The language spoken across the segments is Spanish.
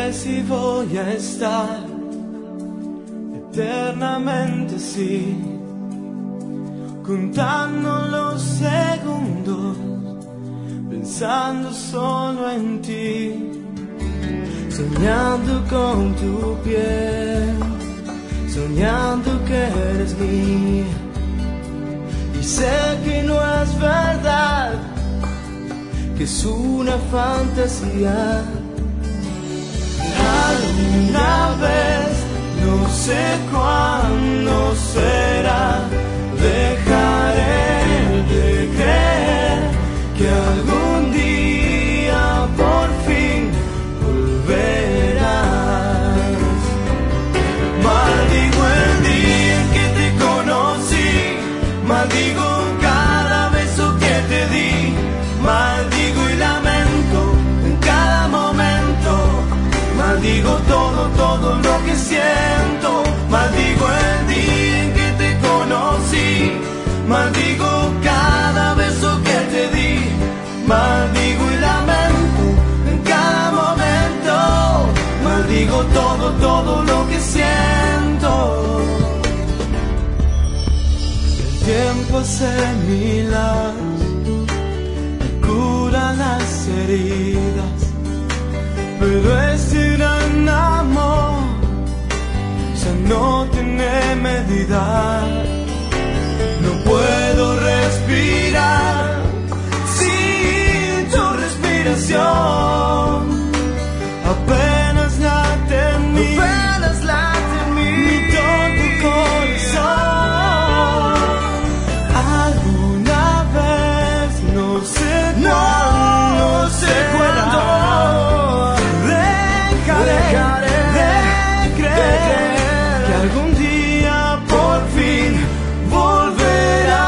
sé si voy a estar eternamente así, contando los segundos, pensando solo en ti, soñando con tu piel, soñando que eres mía. Y sé que no es verdad, que es una fantasía. Alguna vez, no sé cuándo será, dejaré de creer que algún día por fin volverás. Maldigo el día en que te conocí, maldigo cada beso que te di, maldigo y lamento en cada momento, maldigo todo lo que siento, maldigo el día en que te conocí, maldigo cada beso que te di, maldigo y lamento en cada momento, maldigo todo lo que siento. El tiempo hace milagros, cura las heridas, pero este gran amor ya no tiene medida. No puedo respirar sin tu respiración, apenas late en mí, mi tonto corazón. Alguna vez, no sé cuándo, dejaré de creer que algún día por fin volverás.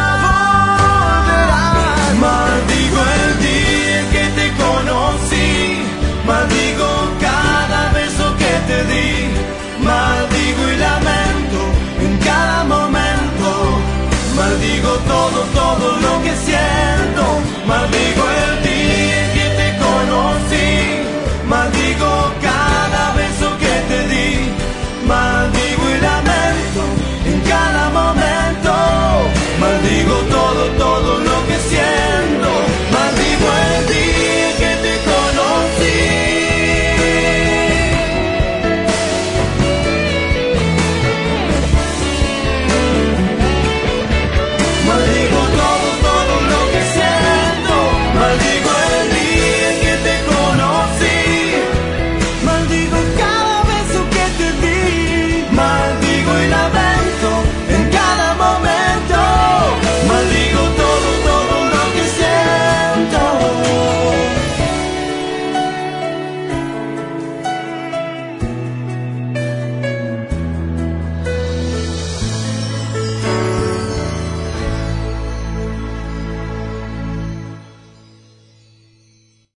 Maldigo el día en que te conocí, maldigo cada beso que te di, maldigo y lamento en cada momento, maldigo todo lo que siento.